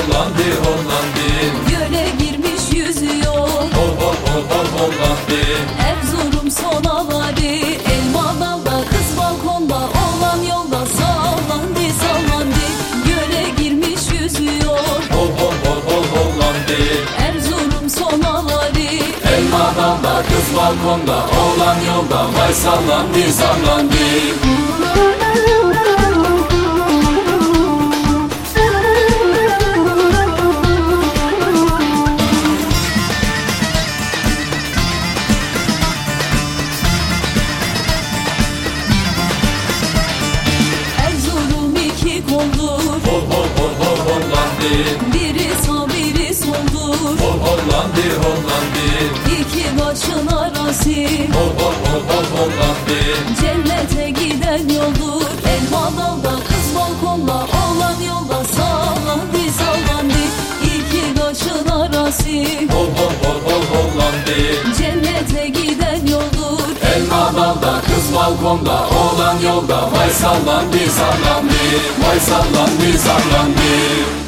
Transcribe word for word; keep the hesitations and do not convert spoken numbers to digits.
sallandı Hollandi. Göle girmiş yüzüyor, Hol hol hol hol Hollandi. Erzurum sonaları, elma dalda, kız balkonda, oğlan yolda, sallandı sallandı. Göle girmiş yüzüyor, Hol hol hol hol Hollandi. Erzurum sonaları, Elma dalda, kız balkonda, oğlan yolda, vay sallandı sallandı. Erzurum iki koldur, Hol hol hol hol Hollandi. biri sağ biri soldur. Hol Hollandi Hollandi. İki başın arası, Hol hol hol hol Hollandi. cennete giden yoldur. Elma dalda, kız balkonda, oğlan yolda, sallandı sallandı. İki başın arası, Hol hol hol hol Hollandi. cennete giden yoldur. Elma dalda, kız balkonda, oğlan yolda, vay sallandı sallandı, vay sallandı sallandı.